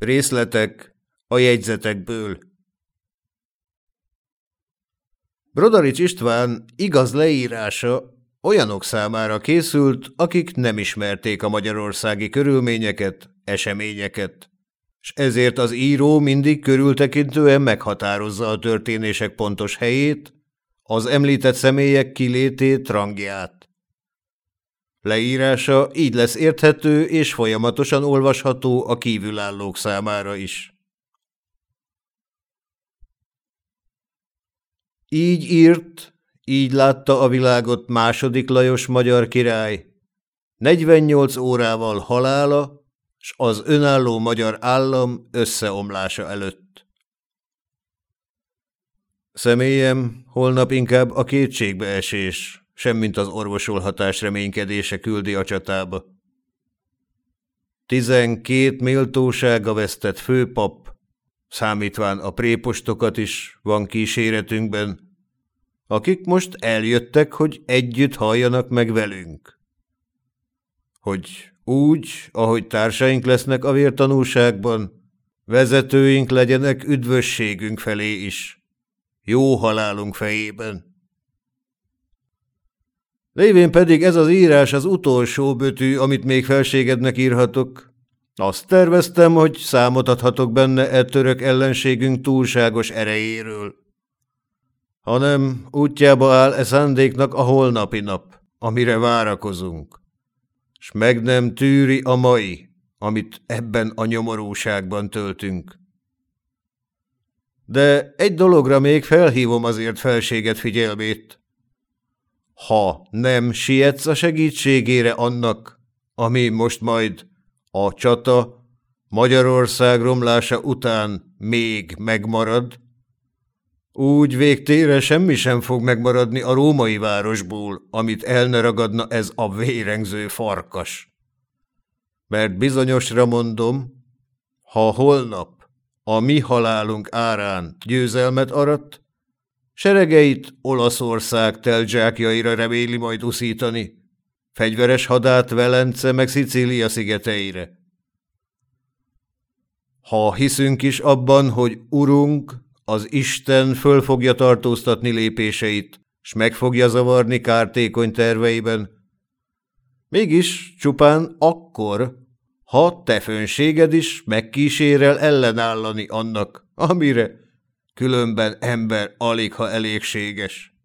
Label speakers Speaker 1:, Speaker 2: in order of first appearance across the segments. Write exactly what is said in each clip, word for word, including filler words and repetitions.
Speaker 1: Részletek a jegyzetekből. Brodarics István igaz leírása olyanok számára készült, akik nem ismerték a magyarországi körülményeket, eseményeket, s ezért az író mindig körültekintően meghatározza a történések pontos helyét, az említett személyek kilétét, rangját. Leírása így lesz érthető és folyamatosan olvasható a kívülállók számára is. Így írt, így látta a világot második Lajos magyar király, negyvennyolc órával halála s az önálló magyar állam összeomlása előtt. Személyem holnap inkább a kétségbeesés, semmint az orvosolhatás reménykedése küldi a csatába. Tizenkét méltósága vesztett főpap, számítván a prépostokat is van kíséretünkben, akik most eljöttek, hogy együtt halljanak meg velünk. Hogy úgy, ahogy társaink lesznek a vértanúságban, vezetőink legyenek üdvösségünk felé is, jó halálunk fejében. Lévén pedig ez az írás az utolsó bötű, amit még felségednek írhatok. Azt terveztem, hogy számot adhatok benne e török ellenségünk túlságos erejéről. Hanem útjába áll e szándéknak a holnapi nap, amire várakozunk, s meg nem tűri a mai, amit ebben a nyomorúságban töltünk. De egy dologra még felhívom azért felséget figyelmét. Ha nem sietsz a segítségére annak, ami most majd a csata Magyarország romlása után még megmarad, úgy végtére semmi sem fog megmaradni a római városból, amit el ne ragadna ez a vérengző farkas. Mert bizonyosra mondom, ha holnap a mi halálunk árán győzelmet arat, seregeit Olaszország teltzsákjaira reméli majd uszítani, fegyveres hadát Velence meg Szicília szigeteire. Ha hiszünk is abban, hogy urunk, az Isten föl fogja tartóztatni lépéseit, s meg fogja zavarni kártékony terveiben, mégis csupán akkor, ha te fönséged is megkísérel ellenállani annak, amire különben ember aligha elégséges.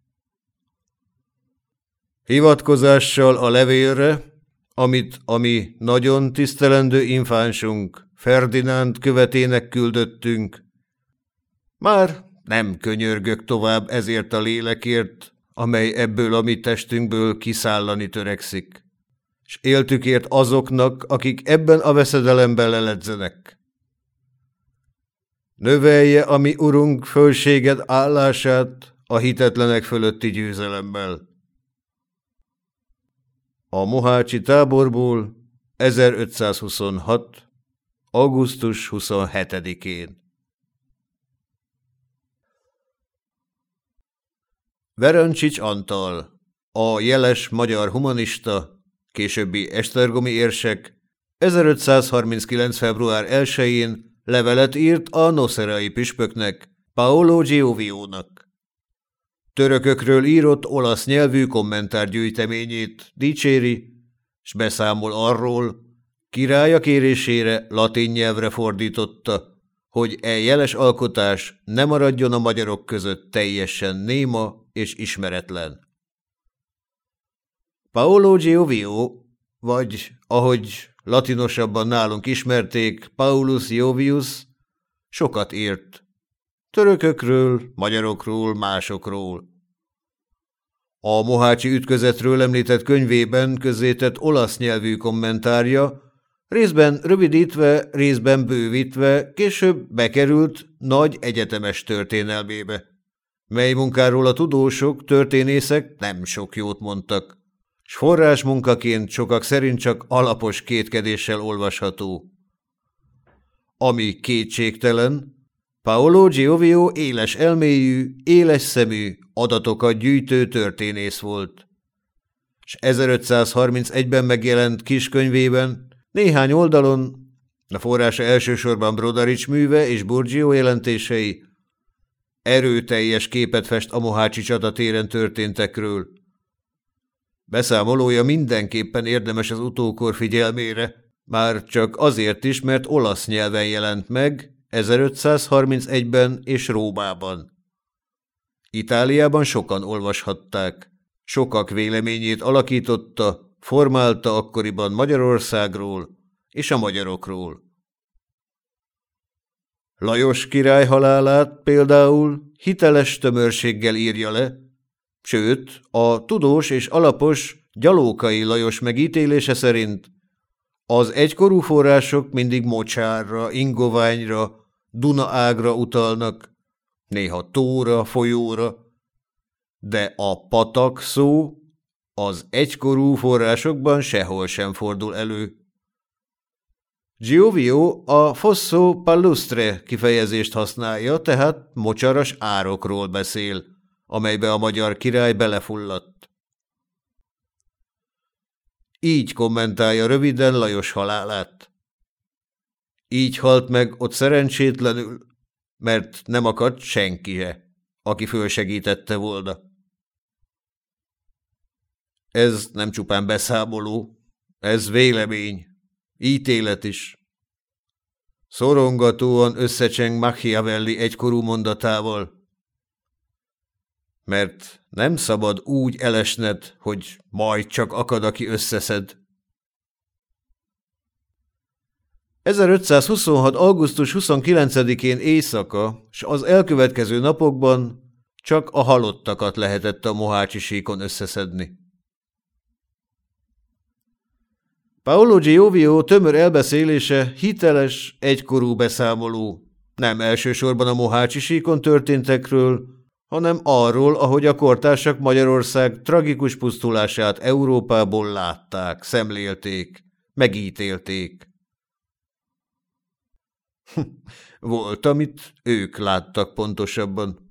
Speaker 1: Hivatkozással a levélre, amit a mi nagyon tisztelendő infánsunk Ferdinánd követének küldöttünk, már nem könyörgök tovább ezért a lélekért, amely ebből a mi testünkből kiszállani törekszik, s éltükért azoknak, akik ebben a veszedelemben leledzenek. Növelje a mi urunk fölséged állását a hitetlenek fölötti győzelemmel. A mohácsi táborból ezerötszázhuszonhat. augusztus huszonhetedikén. Verancsics Antal, a jeles magyar humanista, későbbi esztergomi érsek, ezerötszázharminckilenc. február elsején levelet írt a noszerai püspöknek, Paolo Gioviónak. Törökökről írott olasz nyelvű kommentárgyűjteményét dicséri, s beszámol arról, királya kérésére latin nyelvre fordította, hogy e jeles alkotás ne maradjon a magyarok között teljesen néma és ismeretlen. Paolo Giovió, vagy ahogy latinosabban nálunk ismerték, Paulus Jovius, sokat írt. Törökökről, magyarokról, másokról. A mohácsi ütközetről említett könyvében közzétett olasz nyelvű kommentárja részben rövidítve, részben bővítve később bekerült nagy egyetemes történelmébe, mely munkáról a tudósok, történészek nem sok jót mondtak, s forrásmunkaként sokak szerint csak alapos kétkedéssel olvasható. Ami kétségtelen, Paolo Giovió éles elméjű, éles szemű, adatokat gyűjtő történész volt, s ezerötszázharmincegyben megjelent kiskönyvében néhány oldalon A forrása elsősorban Brodarics műve és Burgio jelentései, erőteljes képet fest a mohácsi csatatéren történtekről. Beszámolója mindenképpen érdemes az utókor figyelmére, már csak azért is, mert olasz nyelven jelent meg ezerötszázharmincegyben és Rómában. Itáliában sokan olvashatták, sokak véleményét alakította, formálta akkoriban Magyarországról és a magyarokról. Lajos király halálát például hiteles tömörséggel írja le, sőt, a tudós és alapos Gyalókai Lajos megítélése szerint az egykorú források mindig mocsárra, ingoványra, Duna-ágra utalnak, néha tóra, folyóra, de a patak szó az egykorú forrásokban sehol sem fordul elő. Giovio a fosso palustre kifejezést használja, tehát mocsaras árokról beszél, amelybe a magyar király belefulladt. Így kommentálja röviden Lajos halálát. Így halt meg ott szerencsétlenül, mert nem akadt senki se, aki fölsegítette volna. Ez nem csupán beszámoló, ez vélemény, ítélet is. Szorongatóan összecseng Machiavelli egykorú mondatával, mert nem szabad úgy elesned, hogy majd csak akad, aki összeszed. ezerötszázhuszonhat. augusztus huszonkilencedikén éjszaka, s az elkövetkező napokban csak a halottakat lehetett a mohácsi síkon összeszedni. Paolo Giovio tömör elbeszélése hiteles, egykorú beszámoló, nem elsősorban a mohácsi síkon történtekről, hanem arról, ahogy a kortársak Magyarország tragikus pusztulását Európából látták, szemlélték, megítélték. Volt, amit ők láttak pontosabban.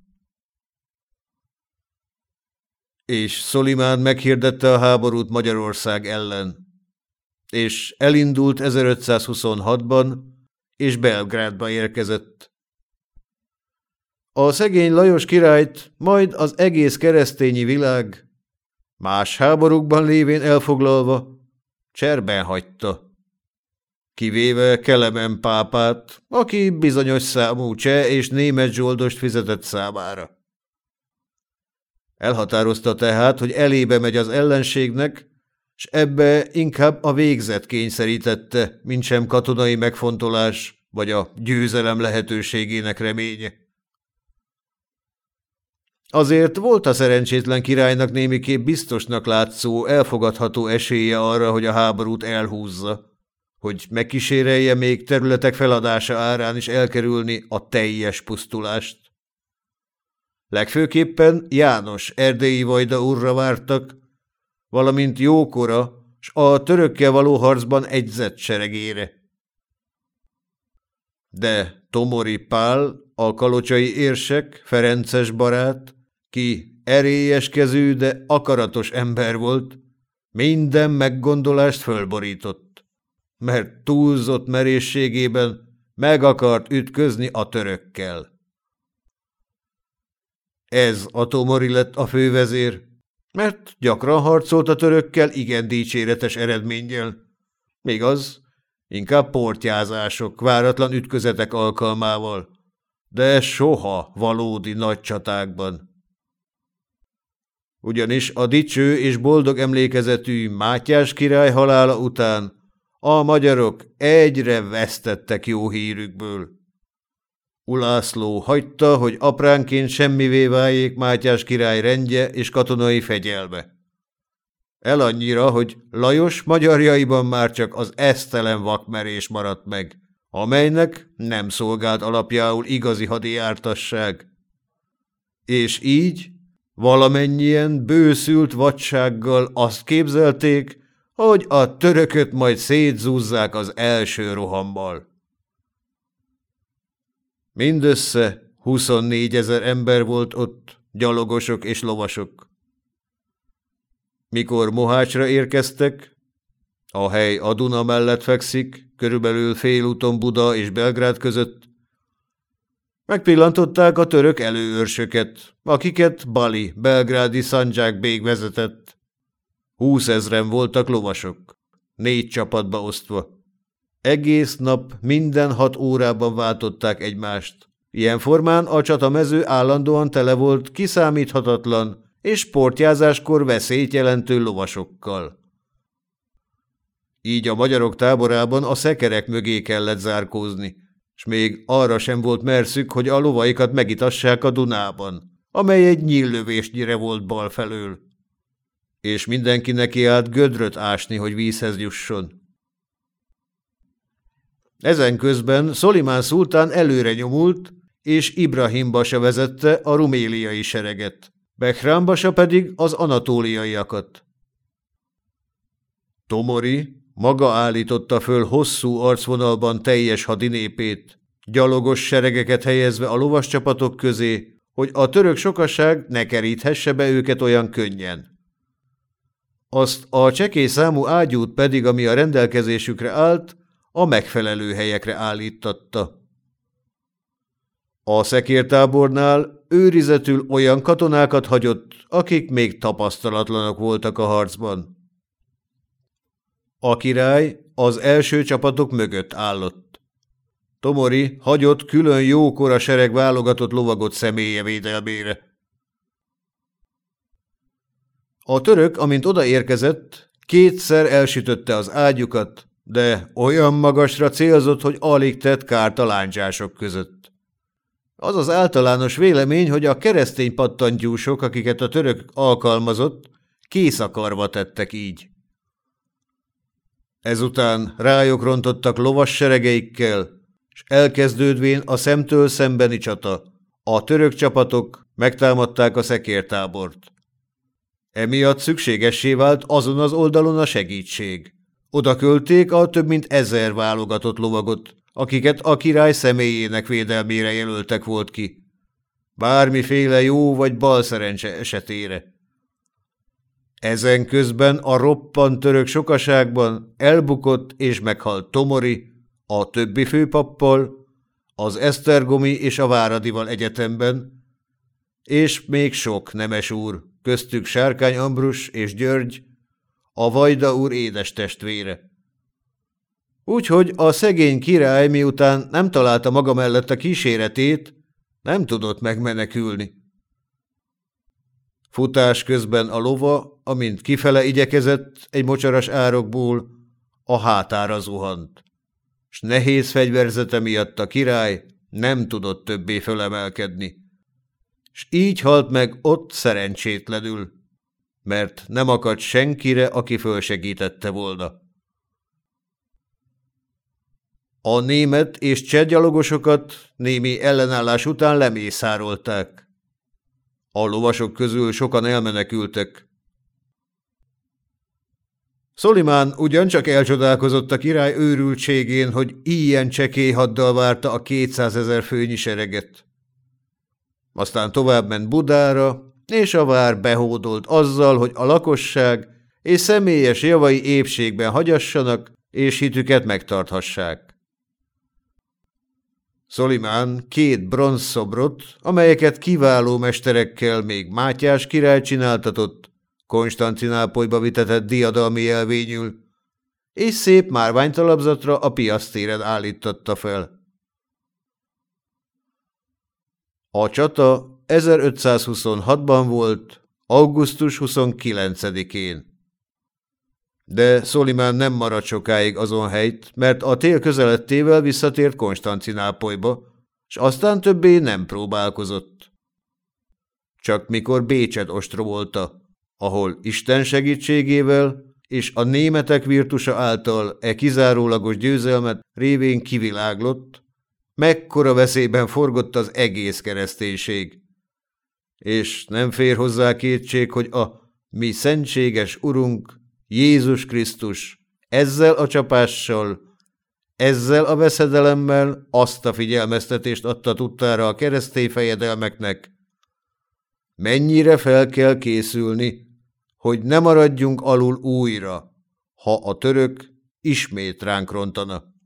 Speaker 1: És Szolimán meghirdette a háborút Magyarország ellen, és elindult ezerötszázhuszonhatban, és Belgrádba érkezett. A szegény Lajos királyt majd az egész keresztényi világ, más háborúkban lévén elfoglalva, cserben hagyta, kivéve Kelemen pápát, aki bizonyos számú cseh és német zsoldost fizetett számára. Elhatározta tehát, hogy elébe megy az ellenségnek, s ebbe inkább a végzet kényszerítette, mintsem katonai megfontolás vagy a győzelem lehetőségének reménye. Azért volt a szerencsétlen királynak némiképp biztosnak látszó, elfogadható esélye arra, hogy a háborút elhúzza, hogy megkísérelje még területek feladása árán is elkerülni a teljes pusztulást. Legfőképpen János erdélyi vajda úrra vártak, valamint jókora, s a törökkel való harcban egyzett seregére. De Tomori Pál, a kalocsai érsek, ferences barát, ki erélyes kezű, de akaratos ember volt, minden meggondolást fölborított, mert túlzott merészségében meg akart ütközni a törökkel. Ez a Tomori lett a fővezér, mert gyakran harcolt a törökkel igen dicséretes eredménnyel, még az inkább portyázások, váratlan ütközetek alkalmával, de soha valódi nagy csatákban. Ugyanis a dicső és boldog emlékezetű Mátyás király halála után a magyarok egyre vesztettek jó hírükből. Ulászló hagyta, hogy apránként semmivé váljék Mátyás király rendje és katonai fegyelme. El annyira, hogy Lajos magyarjaiban már csak az esztelen vakmerés maradt meg, amelynek nem szolgált alapjául igazi hadijártasság. És így valamennyien bőszült vadsággal azt képzelték, hogy a törököt majd szétzúzzák az első rohammal. Mindössze huszonnégyezer ember volt ott, gyalogosok és lovasok. Mikor Mohácsra érkeztek, a hely a Duna mellett fekszik, körülbelül félúton Buda és Belgrád között. Megpillantották a török előőrsöket, akiket Bali, belgrádi Szandzsák bég vezetett. Húszezren voltak lovasok, négy csapatba osztva. Egész nap minden hat órában váltották egymást. Ilyen formán a csatamező állandóan tele volt kiszámíthatatlan és sportjázáskor veszélyt jelentő lovasokkal. Így a magyarok táborában a szekerek mögé kellett zárkózni, s még arra sem volt merszük, hogy a lovaikat megitassák a Dunában, amely egy nyíllövésnyire volt bal felől. És mindenki nekiállt gödröt ásni, hogy vízhez jusson. Ezen közben Szolimán szultán előre nyomult, és Ibrahim basa vezette a ruméliai sereget, Behrám basa pedig az anatóliaiakat. Tomori maga állította föl hosszú arcvonalban teljes hadinépét, gyalogos seregeket helyezve a lovas csapatok közé, hogy a török sokaság ne keríthesse be őket olyan könnyen. Azt a csekély számú ágyút pedig, ami a rendelkezésükre állt, a megfelelő helyekre állíttatta. A szekértábornál őrizetül olyan katonákat hagyott, akik még tapasztalatlanok voltak a harcban. A király az első csapatok mögött állott. Tomori hagyott külön jókora sereg válogatott lovagot személye védelmére. A török, amint odaérkezett, kétszer elsütötte az ágyukat, de olyan magasra célzott, hogy alig tett kárt a lándzsások között. Az az általános vélemény, hogy a keresztény pattantyúsok, akiket a török alkalmazott, készakarva tettek így. Ezután rájuk rontottak lovas seregeikkel, s elkezdődvén a szemtől szembeni csata, a török csapatok megtámadták a szekértábort. Emiatt szükségessé vált azon az oldalon a segítség. Oda küldték a több mint ezer válogatott lovagot, akiket a király személyének védelmére jelöltek volt ki. Bármiféle jó vagy bal szerencse esetére. Ezen közben a roppant török sokaságban elbukott és meghalt Tomori, a többi főpappal, az esztergomi és a váradival egyetemben, és még sok nemes úr, köztük Sárkány Ambrus és György, a Vajda úr édes testvére. Úgyhogy a szegény király, miután nem találta maga mellett a kíséretét, nem tudott megmenekülni. Futás közben a lova, amint kifele igyekezett egy mocsaras árokból, a hátára zuhant, s nehéz fegyverzete miatt a király nem tudott többé fölemelkedni, s így halt meg ott szerencsétlenül, mert nem akadt senkire, aki fölsegítette volna. A német és cseh gyalogosokat némi ellenállás után lemészárolták. A lovasok közül sokan elmenekültek. Szolimán ugyancsak elcsodálkozott a király őrültségén, hogy ilyen csekély haddal várta a kétszázezer főnyi sereget. Aztán továbbment Budára, és a vár behódolt azzal, hogy a lakosság és személyes javai épségben hagyassanak, és hitüket megtarthassák. Szolimán két bronzszobrot, amelyeket kiváló mesterekkel még Mátyás király csináltatott, Konstantinápolyba vitetett diadalmi jelvényül, és szép márványtalapzatra a piasztéren állította fel. A csata ezerötszázhuszonhatban volt, augusztus huszonkilencedikén. De Szolimán nem maradt sokáig azon helyt, mert a tél közelettével visszatért Konstantinápolyba, s aztán többé nem próbálkozott. Csak mikor Bécset ostromolta, ahol Isten segítségével és a németek virtusa által e kizárólagos győzelmet révén kiviláglott, mekkora veszélyben forgott az egész kereszténység. És nem fér hozzá kétség, hogy a mi szentséges Urunk, Jézus Krisztus ezzel a csapással, ezzel a veszedelemmel azt a figyelmeztetést adta tudtára a keresztény fejedelmeknek, mennyire fel kell készülni, hogy ne maradjunk alul újra, ha a török ismét ránk rontana.